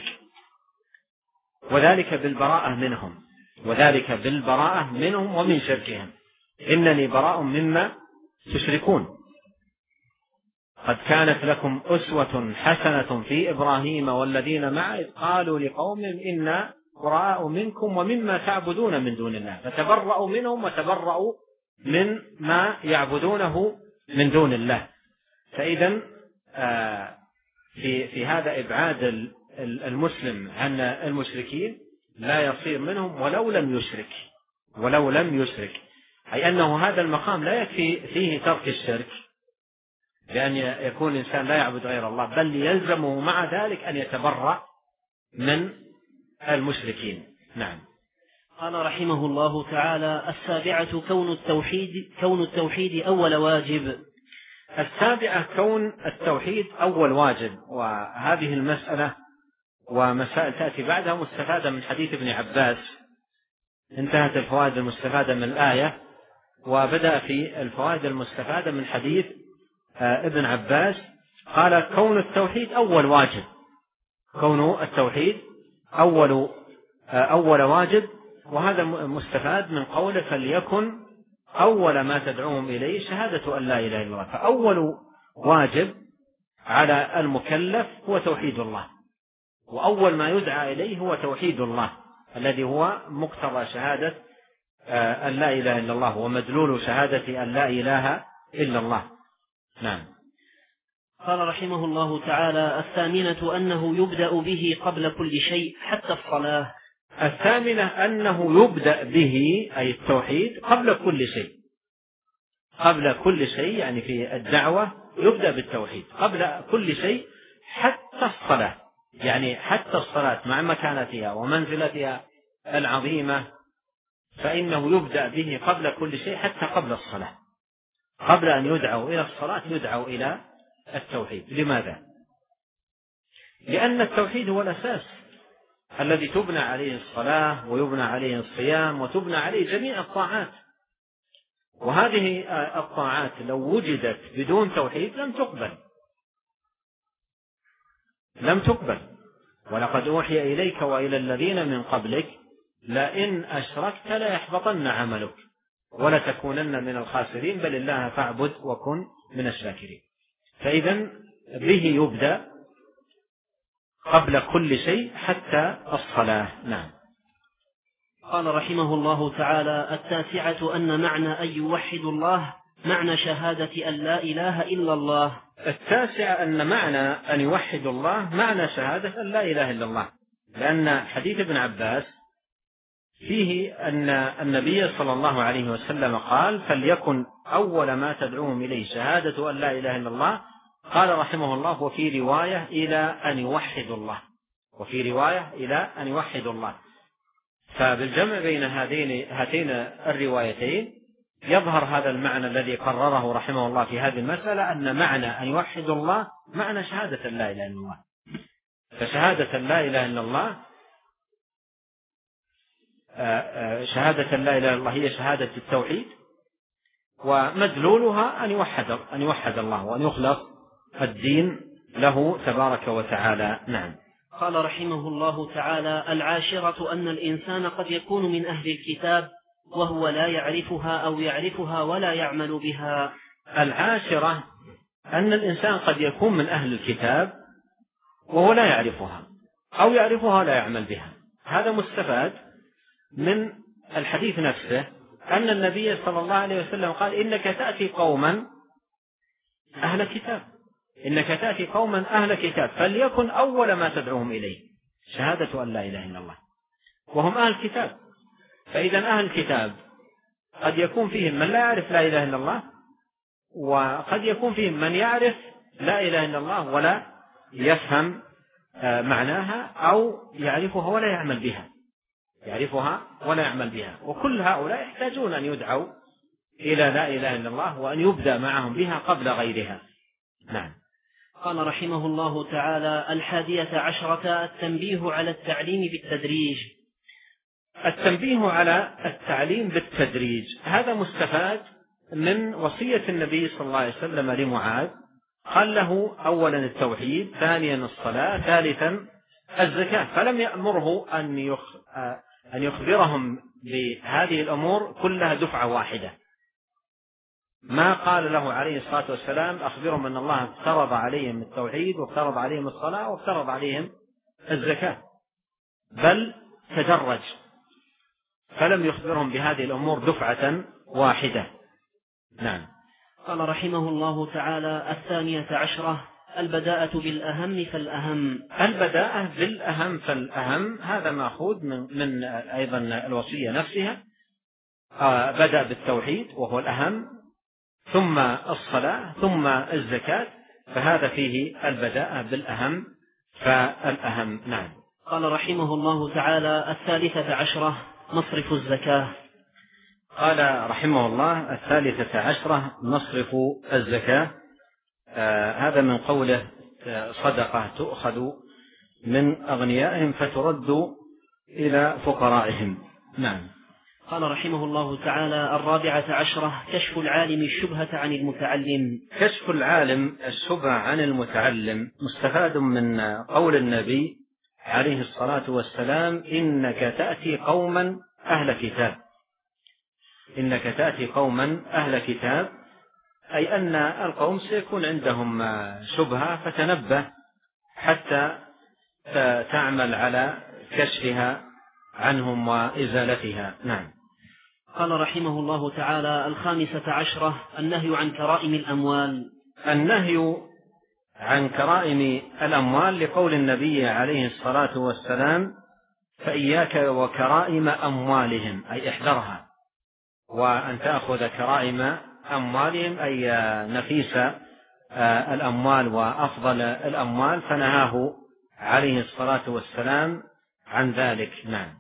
Speaker 1: وذلك بالبراءة منهم، وذلك بالبراءة منهم ومن شركهم. إنني براء مما تشركون. قد كانت لكم أسوة حسنة في إبراهيم والذين معه إذ قالوا لقوم إنا براء منكم ومما تعبدون من دون الله، فتبرأوا منهم وتبرأوا من ما يعبدونه من دون الله. فإذا في هذا إبعاد المسلم عن المشركين لا يصير منهم ولو لم يشرك، أي أنه هذا المقام لا يكفي فيه ترك الشرك بأن يكون الإنسان لا يعبد غير الله، بل يلزمه مع ذلك أن يتبرأ من المشركين. نعم.
Speaker 2: قال رحمه الله تعالى: السابعة كون التوحيد أول واجب.
Speaker 1: السابعة كون التوحيد أول واجب، وهذه المسألة ومسائل تأتي بعدها مستفادة من حديث ابن عباس. انتهت الفوائد المستفادة من الآية، وبدأ في الفوائد المستفادة من حديث ابن عباس. قال: كون التوحيد أول واجب، كون التوحيد أول واجب، وهذا مستفاد من قوله: فليكن أول ما تدعوهم إليه شهادة أن لا إله إلا الله. فأول واجب على المكلف هو توحيد الله، وأول ما يدعى إليه هو توحيد الله الذي هو مقتضى شهادة أن لا إله إلا الله ومدلول شهادة أن لا إله إلا الله. نعم.
Speaker 2: قال رحمه الله تعالى: الثامنة أنه يبدأ به قبل كل شيء حتى الصلاة.
Speaker 1: الثامنة أنه يبدأ به، أي التوحيد، قبل كل شيء، يعني في الدعوة يبدأ بالتوحيد قبل كل شيء حتى الصلاة، يعني حتى الصلاة مع مكانتها ومنزلتها العظيمة، فإنه يبدأ به قبل كل شيء، حتى قبل الصلاة. قبل أن يدعوا إلى الصلاة يدعوا إلى التوحيد. لماذا؟ لأن التوحيد هو الأساس الذي تبنى عليه الصلاة ويبنى عليه الصيام وتبنى عليه جميع الطاعات، وهذه الطاعات لو وجدت بدون توحيد لم تقبل. ولقد أوحي إليك وإلى الذين من قبلك لئن أشركت ليحبطن عملك ولتكونن من الخاسرين بل الله فاعبد وكن من الشاكرين. فإذا به يبدأ قبل كل شيء حتى الصلاة. نعم.
Speaker 2: قال رحمه الله تعالى: التاسعة أن معنى أن يوحد الله معنى شهادة أن لا إله إلا الله.
Speaker 1: التاسعة أن معنى أن يوحد الله معنى شهادة أن لا إله إلا الله، لأن حديث ابن عباس فيه أن النبي صلى الله عليه وسلم قال: فليكن أول ما تدعوهم إليه شهادة أن لا إله إلا الله. قال رحمه الله: وفي رواية إلى أن يوحدوا الله، وفي رواية إلى أن يوحدوا الله. فبالجمع بين هاتين الروايتين يظهر هذا المعنى الذي قرره رحمه الله في هذه المسألة، أن معنى أن يوحدوا الله معنى شهادة لا إله إلا الله. فشهادة لا إله إلا الله، شهادة لا إله إلا الله هي شهادة التوحيد، ومدلولها أن يوحد الله وأن يخلص الدين له تبارك وتعالى. نعم.
Speaker 2: قال رحمه الله تعالى: العاشرة أن الإنسان قد يكون من أهل الكتاب وهو لا يعرفها أو يعرفها ولا يعمل بها.
Speaker 1: العاشرة أن الإنسان قد يكون من أهل الكتاب وهو لا يعرفها أو يعرفها ولا يعمل بها. هذا مستفاد من الحديث نفسه، أن النبي صلى الله عليه وسلم قال: إنك تأتي قوما أهل كتاب، إنك تأتي قوما أهل كتاب فليكن أول ما تدعوهم إليه شهادة أن لا إله إلا الله، وهم أهل كتاب. فإذا أهل الكتاب قد يكون فيهم من لا يعرف لا إله إلا الله، وقد يكون فيهم من يعرف لا إله إلا الله ولا يفهم معناها، أو يعرفها ولا يعمل بها، وكل هؤلاء يحتاجون أن يدعوا إلى لا إله إلا الله وأن يبدأ معهم بها قبل غيرها. نعم.
Speaker 2: قال رحمه الله تعالى: 11 التنبيه على التعليم بالتدريج.
Speaker 1: التنبيه على التعليم بالتدريج هذا مستفاد من وصية النبي صلى الله عليه وسلم لمعاذ. قال له: أولا التوحيد، ثانيا الصلاة، ثالثا الزكاة. فلم يأمره أن يخبرهم بهذه الأمور كلها دفعة واحدة. ما قال له عليه الصلاة والسلام: أخبرهم أن الله افترض عليهم التوحيد وافترض عليهم الصلاة وافترض عليهم الزكاة، بل تدرج، فلم يخبرهم بهذه الأمور دفعة واحدة. نعم.
Speaker 2: قال رحمه الله تعالى: 12 البداءة بالأهم فالأهم.
Speaker 1: البداءة بالأهم فالأهم هذا مأخوذ من أيضا الوصية نفسها. بدأ بالتوحيد وهو الأهم، ثم الصلاة، ثم الزكاة، فهذا فيه البداءة بالأهم فالأهم. نعم.
Speaker 2: قال رحمه الله تعالى: 13 مصرف الزكاة.
Speaker 1: قال رحمه الله: 13 مصرف الزكاة. هذا من قوله: صدقة تؤخذ من أغنيائهم فترد إلى فقرائهم. نعم.
Speaker 2: قال رحمه الله تعالى: 14 كشف العالم الشبهة عن المتعلم.
Speaker 1: كشف العالم الشبهة عن المتعلم مستفاد من قول النبي عليه الصلاة والسلام: إنك تأتي قوما أهل كتاب. إنك تأتي قوما أهل كتاب، أي أن القوم سيكون عندهم شبهة، فتنبه حتى تعمل على كشفها عنهم وإزالتها. نعم.
Speaker 2: قال رحمه الله تعالى: 15 النهي عن كرائم الأموال.
Speaker 1: النهي عن كرائم الأموال لقول النبي عليه الصلاة والسلام: فإياك وكرائم أموالهم، أي احذرها، وأن تأخذ كرائم أموالهم أي نفيس الأموال وأفضل الأموال، فنهاه عليه الصلاة والسلام عن ذلك. نعم.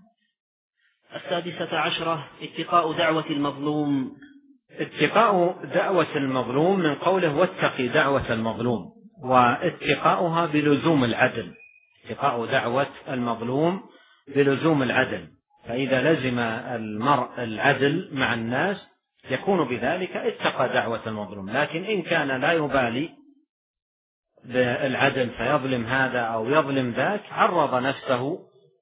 Speaker 2: 16 اتقاء دعوة المظلوم.
Speaker 1: اتقاء دعوة المظلوم من قوله: واتقي دعوة المظلوم، واتقاؤها بلزوم العدل. اتقاء دعوة المظلوم بلزوم العدل، فإذا لزم المرء العدل مع الناس يكون بذلك اتقى دعوة المظلوم. لكن إن كان لا يبالي بالعدل فيظلم هذا أو يظلم ذاك، عرض نفسه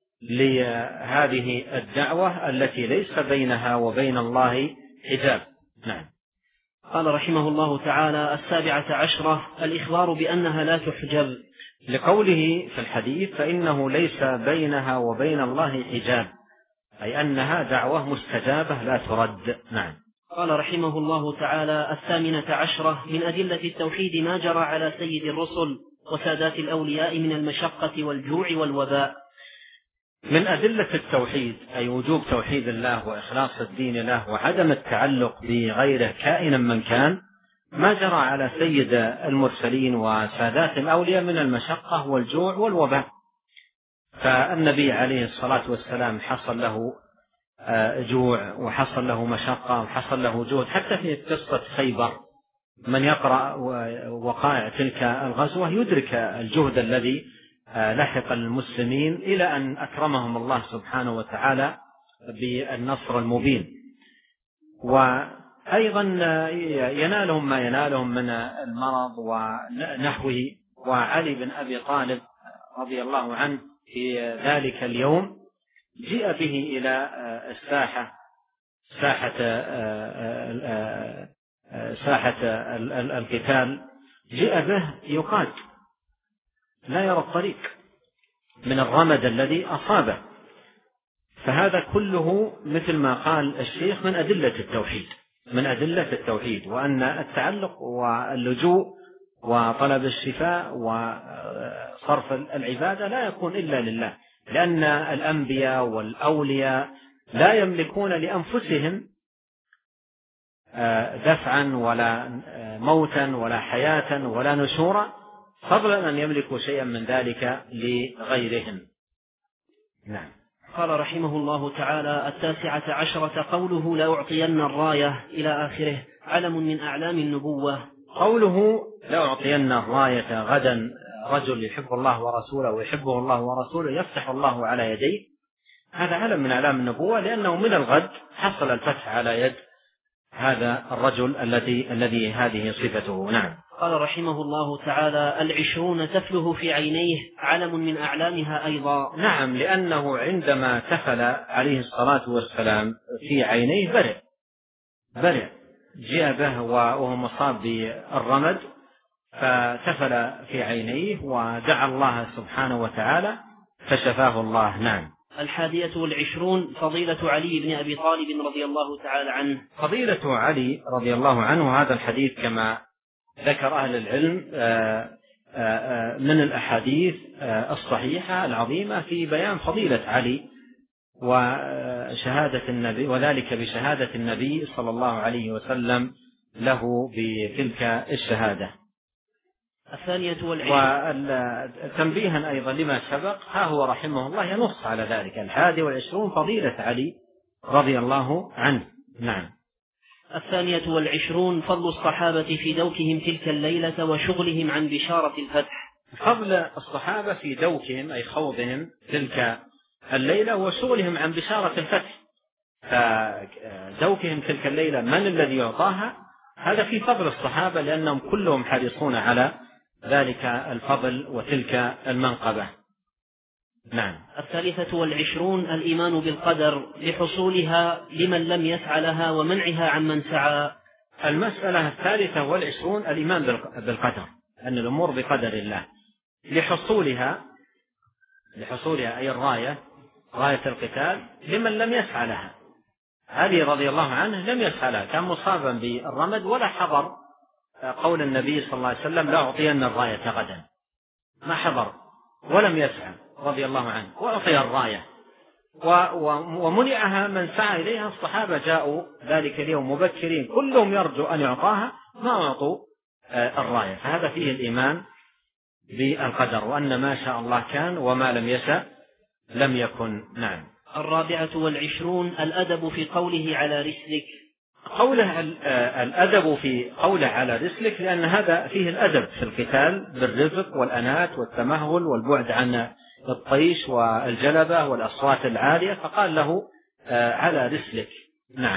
Speaker 1: لهذه الدعوة التي ليس بينها وبين الله حجاب. نعم.
Speaker 2: قال رحمه الله تعالى: 17 الإخبار بأنها لا تحجب،
Speaker 1: لقوله في الحديث: فإنه ليس بينها وبين الله حجاب، أي أنها دعوة مستجابة لا ترد. نعم.
Speaker 2: قال رحمه الله تعالى: 18 من أدلة التوحيد ما جرى على سيد الرسل وسادات الأولياء من المشقة والجوع والوباء.
Speaker 1: من أدلة التوحيد أي وجوب توحيد الله وإخلاص الدين له وعدم التعلق بغيره كائنا من كان، ما جرى على سيد المرسلين وسادات الأولياء من المشقة والجوع والوباء. فالنبي عليه الصلاة والسلام حصل له جوع وحصل له مشقة وحصل له جهد، حتى في قصة خيبر من يقرأ وقائع تلك الغزوة يدرك الجهد الذي لحق المسلمين إلى أن أكرمهم الله سبحانه وتعالى بالنصر المبين. وأيضا ينالهم ما ينالهم من المرض ونحوه. وعلي بن أبي طالب رضي الله عنه في ذلك اليوم جيء به إلى ساحة القتال، جيء به يقاد لا يرى الطريق من الرمد الذي أصابه. فهذا كله مثل ما قال الشيخ من أدلة التوحيد، وأن التعلق واللجوء وطلب الشفاء وصرف العبادة لا يكون إلا لله، لأن الأنبياء والأولياء لا يملكون لأنفسهم دفعا ولا موتا ولا حياة ولا نشورا، فضلا أن يملكوا شيئا من ذلك لغيرهم. نعم.
Speaker 2: قال رحمه الله تعالى: 19 قوله: لا أعطين الراية إلى آخره، علم من أعلام النبوة.
Speaker 1: قوله: لا أعطين الراية غدا رجل يحب الله ورسوله ويحبه الله ورسوله يفتح الله على يديه، هذا علم من أعلام النبوة، لأنه من الغد حصل الفتح على يد هذا الرجل الذي هذه صفته. نعم.
Speaker 2: قال رحمه الله تعالى: 20 تفله في عينيه، علم من أعلامها أيضا.
Speaker 1: نعم، لأنه عندما تفل عليه الصلاة والسلام في عينيه برئ جاء به وهو مصاب بالرمد، فتفل في عينيه ودعا الله سبحانه وتعالى فشفاه الله. نعم.
Speaker 2: 21 فضيلة علي بن أبي طالب رضي الله تعالى عنه.
Speaker 1: فضيلة علي رضي الله عنه هذا الحديث كما ذكر أهل العلم من الأحاديث الصحيحة العظيمة في بيان فضيلة علي وشهادة النبي، وذلك بشهادة النبي صلى الله عليه وسلم له بتلك الشهادة.
Speaker 2: 22
Speaker 1: وتنبيها أيضا لما سبق، ها هو رحمه الله ينص على ذلك. 21 فضيلة علي رضي الله عنه. نعم.
Speaker 2: 22 فضل الصحابة في دوكهم تلك الليلة وشغلهم عن بشارة الفتح.
Speaker 1: فضل الصحابة في دوكهم أي خوضهم تلك الليلة وشغلهم عن بشارة الفتح. فدوكهم تلك الليلة من الذي يعطاها؟ هذا في فضل الصحابة لأنهم كلهم حريصون على ذلك الفضل وتلك المنقبة. نعم.
Speaker 2: 23 الإيمان بالقدر لحصولها لمن لم يسعى لها ومنعها عمن سعى.
Speaker 1: المسألة 23 الإيمان بالقدر، أن الأمور بقدر الله لحصولها أي الراية، راية القتال، لمن لم يسعى لها. علي رضي الله عنه لم يسعى لها، كان مصابا بالرمد ولا حضر قول النبي صلى الله عليه وسلم لا أعطين الراية غدا، ما حضر ولم يسعى رضي الله عنه، وأعطي الراية ومنعها من سعى إليها. الصحابة جاءوا ذلك اليوم مبكرين كلهم يرجو أن يعطاها، ما أعطوا الراية. فهذا فيه الإيمان بالقدر، وأن ما شاء الله كان وما لم يشأ لم يكن. نعم.
Speaker 2: 24 الأدب في قوله على رسلك.
Speaker 1: قوله الأدب في قوله على رسلك لأن هذا فيه الأدب في القتال بالرفق والأنات والتمهل والبعد عن الطيش والجلبة والأصوات العالية، فقال له على رسلك. نعم.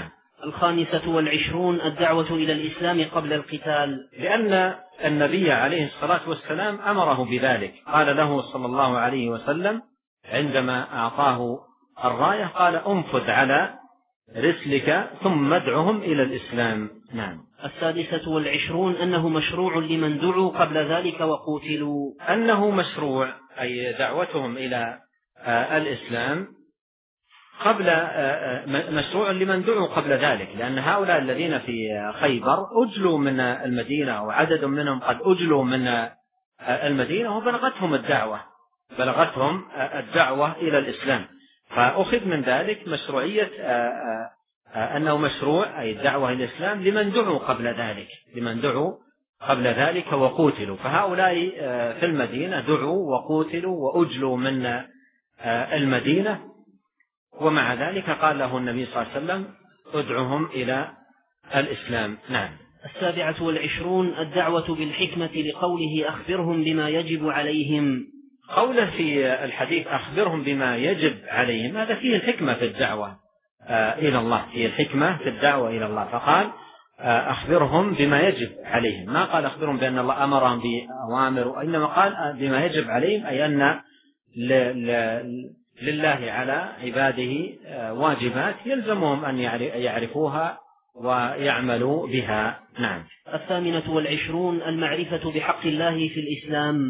Speaker 2: 25 الدعوة إلى الإسلام قبل القتال،
Speaker 1: لأن النبي عليه الصلاة والسلام أمره بذلك. قال له صلى الله عليه وسلم عندما أعطاه الراية قال انفذ على رسلك ثم ادعهم إلى الإسلام. نعم.
Speaker 2: 26 أنه مشروع لمن دعوا قبل ذلك وقوتلوا.
Speaker 1: أنه مشروع أي دعوتهم إلى الإسلام قبل مشروع لمن دعوا قبل ذلك، لأن هؤلاء الذين في خيبر أجلوا من المدينة وعدد منهم قد أجلوا من المدينة وبلغتهم الدعوة إلى الإسلام، فأخذ من ذلك مشروعية أنه مشروع أي الدعوة إلى الإسلام لمن دعوا قبل ذلك وقوتلوا. فهؤلاء في المدينة دعوا وقوتلوا وأجلوا من المدينة، ومع ذلك قال له النبي صلى الله عليه وسلم ادعهم إلى الإسلام. نعم.
Speaker 2: 27 الدعوة بالحكمة لقوله أخبرهم بما يجب عليهم.
Speaker 1: قوله في الحديث أخبرهم بما يجب عليهم هذا فيه الحكمة في الدعوة إلى الله، فيه الحكمة في الدعوة إلى الله، فقال أخبرهم بما يجب عليهم، ما قال أخبرهم بأن الله أمرهم بأوامر، وإنما قال بما يجب عليهم أي أن لله على عباده واجبات يلزمهم أن يعرفوها ويعملوا بها. نعم.
Speaker 2: 28 المعرفة بحق الله في الإسلام.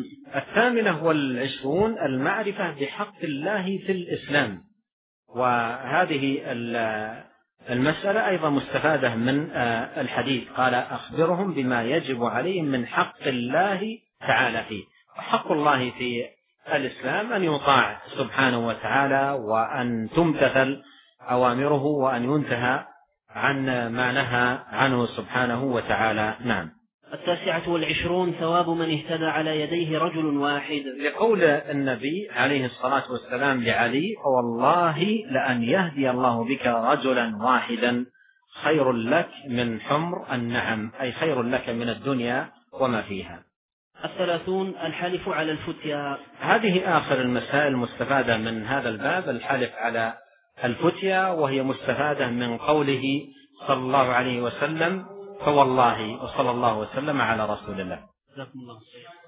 Speaker 1: 28 المعرفة بحق الله في الإسلام، وهذه المسألة أيضا مستفادة من الحديث. قال أخبرهم بما يجب عليهم من حق الله تعالى فيه، وحق الله في الإسلام أن يطاع سبحانه وتعالى وأن تمتثل أوامره وأن ينتهى عن ما نهى عنه سبحانه وتعالى. نعم.
Speaker 2: 29 ثواب من اهتدى على يديه رجل واحد،
Speaker 1: لقول النبي عليه الصلاة والسلام لعلي والله لأن يهدي الله بك رجلا واحدا خير لك من حمر النعم، أي خير لك من الدنيا وما فيها.
Speaker 2: 30 الحلف على الفتيا.
Speaker 1: هذه آخر المسائل المستفادة من هذا الباب، الحلف على الفتيا، وهي مستفادة من قوله صلى الله عليه وسلم فوالله، وصلى الله وسلم على رسول الله.